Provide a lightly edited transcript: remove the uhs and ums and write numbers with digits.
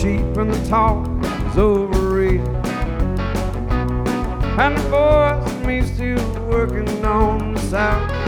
cheap and the talk is overrated. And the boys and me still working on the south.